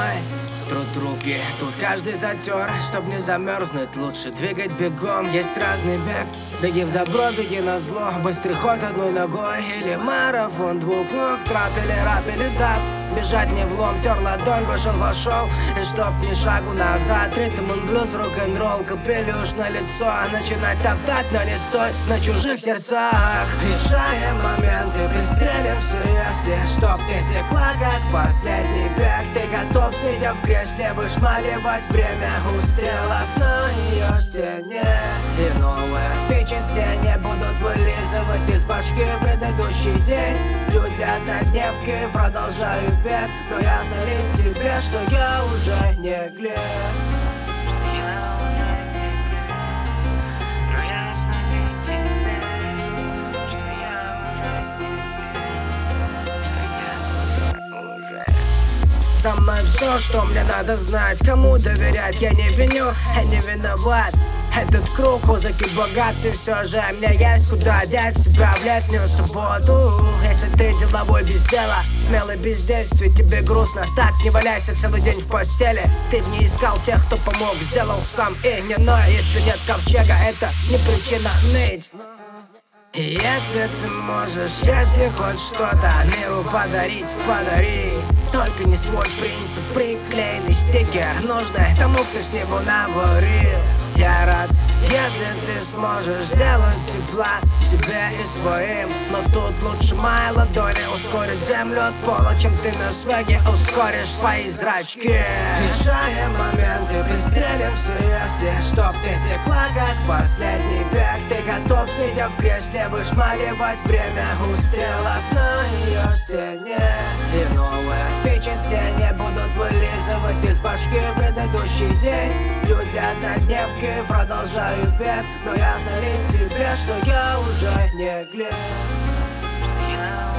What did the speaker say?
мной. Труд руки, тут каждый затер. Чтоб не замерзнуть, лучше двигать бегом. Есть разный бег, беги в добро, беги на зло. Быстрый ход одной ногой или марафон двух ног. Трап или рап или даб, бежать не влом. Тер ладонь, вошел. И чтоб ни шагу назад, ритм и блюз, рок-н-ролл. Капелюш на лицо, начинать топтать, но не стоит на чужих сердцах. Решаем моменты, пристрелим все, если чтоб ты текла, как в последний бег. Ты готов, сидя в кресле, вышмаливать время у стрелок на ее стене. И новые впечатления будут вылизывать из башки предыдущий день. Люди однодневки продолжают бег, но ясно ли тебе, что я уже не Глеб? Самое все, что мне надо знать. Кому доверять, я не виню, я не виноват. Этот круг узок и богатый, все же мне есть куда деть себя в летнюю субботу. Если ты деловой без дела, смелый без действий, тебе грустно, так не валяйся целый день в постели. Ты не искал тех, кто помог, сделал сам и не ной. Если нет ковчега, это не причина ныть. И если ты можешь, если хоть что-то миру подарить, подари. Только не свой принцип, приклеенный стикер, нужный тому, кто с него наварил. Я рад, если ты сможешь сделать тепла себе и своим. Но тут лучше мои ладони ускорить землю от пола, чем ты на свеге ускоришь свои зрачки. Решаем моменты, пристрелим все, если чтоб ты текла, как в последний бег. Ты готов, сидя в кресле, вышмаливать время у стрелок на ее стене. И новые впечатления будут вылизывать из башки предыдущий день. Люди однодневки продолжают бег, но ясно ли тебе, что я уже не Глеб?